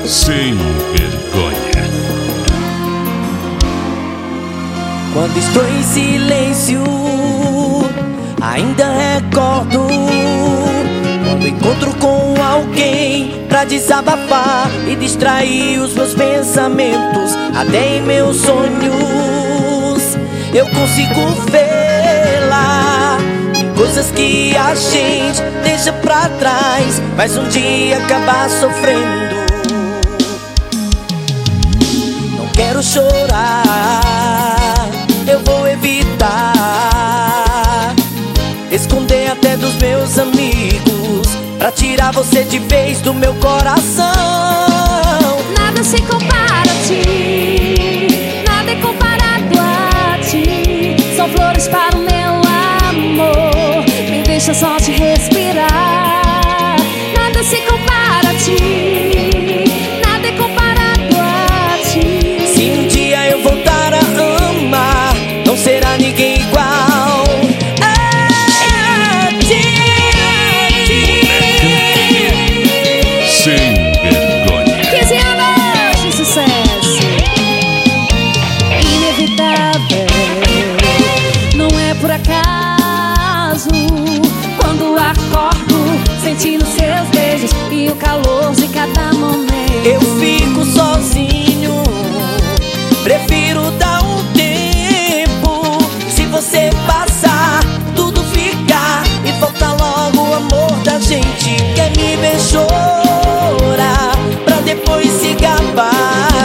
Sem vergonha. Quando estou em silêncio, ainda recordo quando encontro com alguém pra desabafar e distrair os meus pensamentos. Até em meus sonhos eu consigo vê-la. Tem coisas que a gente deixa pra trás, mas um dia acaba sofrendo. Não quero chorar, eu vou evitar esconder até dos meus amigos, pra tirar você de vez do meu coração. Nada se compara a ti, nada é comparado a ti. São flores para o meu amor, me deixa só te respirar. Nada se compara a ti, nada é comparado a ti. Se um dia eu voltar a amar, não será ninguém igual a ti. Sem vergonha. 15 anos de sucesso, inevitável, não é por acaso. Quando acordo, sentindo seus beijos e o calor de cada momento. Eu fico sozinho, prefiro dar um tempo. Se você passar, tudo ficar e volta logo o amor da gente. Quer me ver chorar pra depois se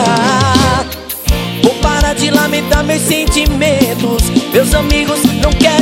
gabar? Vou parar de lamentar meus sentimentos. Meus amigos não querem